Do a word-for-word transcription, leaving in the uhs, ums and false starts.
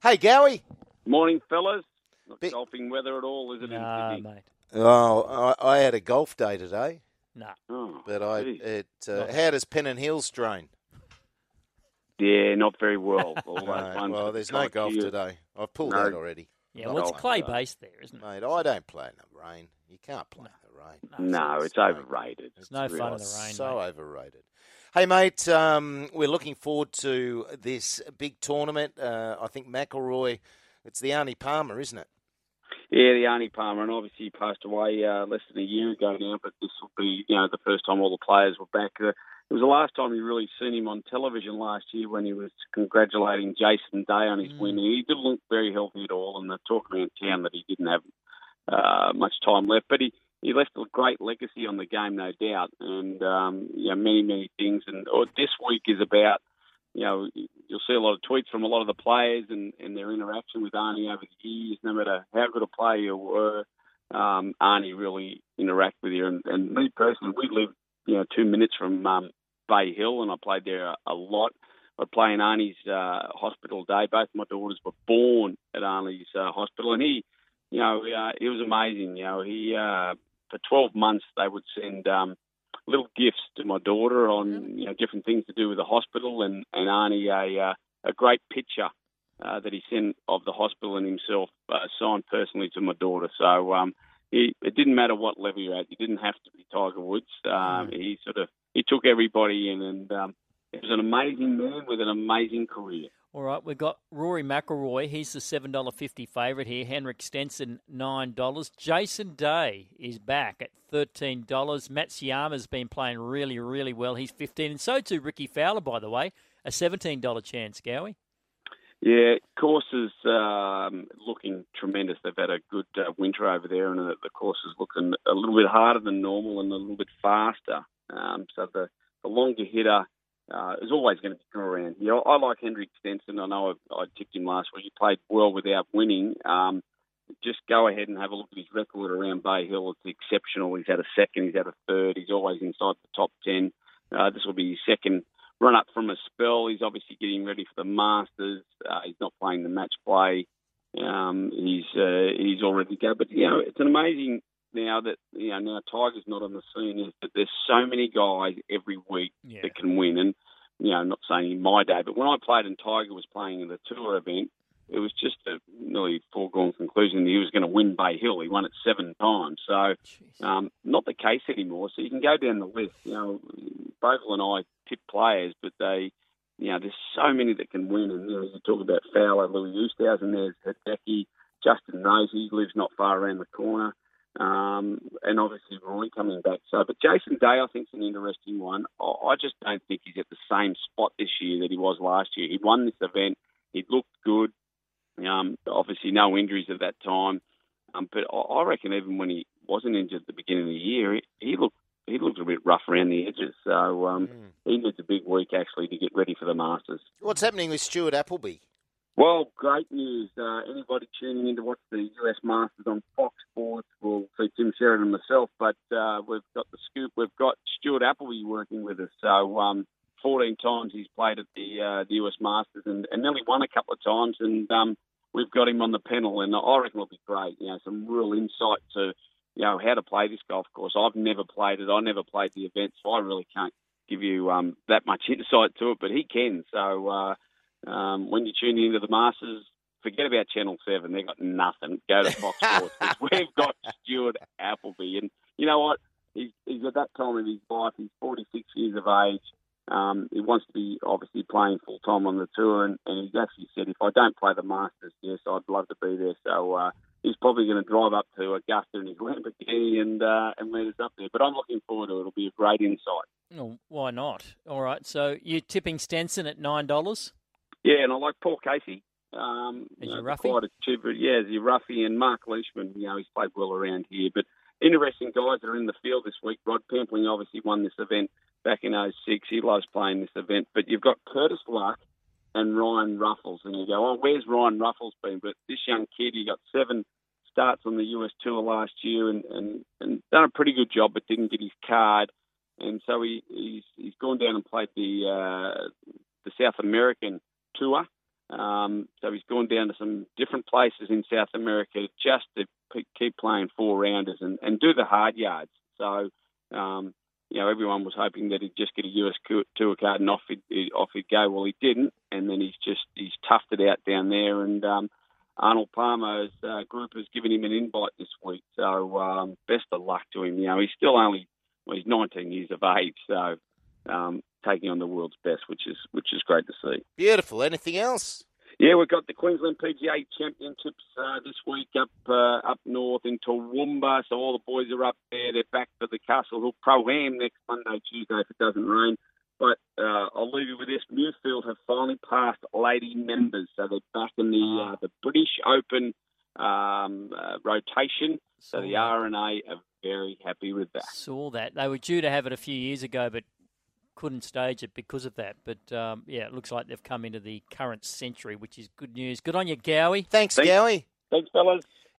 Hey, Gowie. Morning, fellas. Not Bit... golfing weather at all, is it? Nah, in mate. Oh, I, I had a golf day today. Nah. Oh, but I geez. it uh, how does Pennant Hills drain? Yeah, not very well. All those No, ones well, with there's the no golf criteria. today. I've pulled No. out already. Yeah, Not well, it's playing. clay-based there, isn't it? Mate, I don't play in the rain. You can't play No. in the rain. No, it's no overrated. It's no really fun in the rain, So mate. overrated. Hey, mate, um, we're looking forward to this big tournament. Uh, I think McIlroy, it's the Arnie Palmer, isn't it? Yeah, the Arnie Palmer, and obviously he passed away uh, less than a year ago now, but this will be, you know, the first time all the players were back. Uh, it was the last time you really seen him on television last year when he was congratulating Jason Day on his Mm. win. He didn't look very healthy at all, and they're talking around town that he didn't have uh, much time left. But he, he left a great legacy on the game, no doubt, and, um, you know, many, many things. And or this week is about, you know, you'll see a lot of tweets from a lot of the players and, and their interaction with Arnie over the years. No matter how good a player you were, um, Arnie really interact with you. And, and me personally, we live, you know, two minutes from um, Bay Hill, and I played there a, a lot. I play in Arnie's uh, hospital day. Both my daughters were born at Arnie's uh, hospital, and he, you know, uh, he was amazing. You know, he uh, for twelve months they would send um, little gifts to my daughter on, you know, different things to do with the hospital, and, and Arnie a uh, a great picture uh, that he sent of the hospital and himself uh, signed personally to my daughter. So um, he, it didn't matter what level you're at. You didn't have to be Tiger Woods. Um, Mm. He sort of he took everybody in, and um, he was an amazing man with an amazing career. All right, we've got Rory McIlroy. He's the seven dollars fifty favourite here. Henrik Stenson, nine dollars. Jason Day is back at thirteen dollars. Matsuyama's been playing really, really well. He's fifteen dollars. And so too Ricky Fowler, by the way, a seventeen dollars chance, Gowie. Yeah, course is um, looking tremendous. They've had a good uh, winter over there, and the, the course is looking a little bit harder than normal and a little bit faster. Um, so the, the longer hitter uh, is always going to be around. You know, I like Henrik Stenson. I know I, I tipped him last week. He played well without winning. Um, just go ahead and have a look at his record around Bay Hill. It's exceptional. He's had a second. He's had a third. He's always inside the top ten. Uh, this will be his second run up from a spell. He's obviously getting ready for the Masters. Uh, he's not playing the match play. Um, he's uh, he's already go. But, you know, it's an amazing now that, you know, now Tiger's not on the scene, is that there's so many guys every week Yeah. that can win. And, you know, I'm not saying in my day, but when I played and Tiger was playing in the tour event, it was just a nearly foregone conclusion that he was going to win Bay Hill. He won it seven times. So um, not the case anymore. So you can go down the list. You know, Bogle and I tip players, but they, you know, there's so many that can win. And, you know, you talk about Fowler, Louis Oosthuizen, there's Hideki, Justin Rose, he lives not far around the corner. Um, and obviously Roy coming back. So, but Jason Day, I think, is an interesting one. I, I just don't think he's at the same spot this year that he was last year. He won this event. He looked good. Um, obviously, no injuries at that time. Um, but I, I reckon even when he wasn't injured at the beginning of the year, he, he looked he looked a bit rough around the edges. So um, Mm. he needs a big week, actually, to get ready for the Masters. What's happening with Stuart Appleby? Well, great news. Uh, anybody tuning in to watch the U S Masters on Fox Sports will see Tim Sheridan and myself, but uh, we've got the scoop. We've got Stuart Appleby working with us. So um, fourteen times he's played at the uh, the U S Masters and, and nearly won a couple of times, and um, we've got him on the panel, and I reckon it'll be great. You know, some real insight to, you know, how to play this golf course. I've never played it. I never played the event, so I really can't give you um, that much insight to it, but he can. So uh, um, when you tune into the Masters, forget about Channel seven. They've got nothing. Go to Fox Sports. 'Cause we've got Stuart Appleby. And you know what? He's, he's at that time of his life. He's forty-six years of age. Um, he wants to be obviously playing full-time on the tour, and, and he's actually said, if I don't play the Masters, yes, I'd love to be there. So uh, he's probably going to drive up to Augusta in his Lamborghini and uh, and meet us up there. But I'm looking forward to it. It'll be a great insight. Oh, why not? All right, so you're tipping Stenson at nine dollars? Yeah, and I like Paul Casey. Um, Is you he know, roughy? Quite a chipper. Yeah, is he roughy? And Mark Leishman, you know, he's played well around here. But interesting guys that are in the field this week. Rod Pampling obviously won this event back in oh six. He loves playing this event. But you've got Curtis Luck and Ryan Ruffles. And you go, oh, where's Ryan Ruffles been? But this young kid, he got seven starts on the U S Tour last year and, and, and done a pretty good job, but didn't get his card. And so he, he's he's gone down and played the uh, the South American Tour. Um, so he's gone down to some different places in South America just to p- keep playing four rounders and, and do the hard yards. So, um, you know, everyone was hoping that he'd just get a U S Tour card and off he'd, off he'd go. Well, he didn't, and then he's just he's toughed it out down there. And um, Arnold Palmer's uh, group has given him an invite this week. So um, best of luck to him. You know, he's still only well, he's nineteen years of age, so. Um, taking on the world's best, which is which is great to see. Beautiful. Anything else? Yeah, we've got the Queensland P G A Championships uh, this week up uh, up north in Toowoomba. So all the boys are up there. They're back for the Castle Hill Pro-Am next Monday, Tuesday if it doesn't rain. But uh, I'll leave you with this. Muirfield have finally passed lady members. So they're back in the uh, the British Open um, uh, rotation. So the R N A are very happy with that. Saw that. They were due to have it a few years ago, but couldn't stage it because of that. But, um, yeah, it looks like they've come into the current century, which is good news. Good on you, Gowie. Thanks, Thanks. Gowie. Thanks, fellas.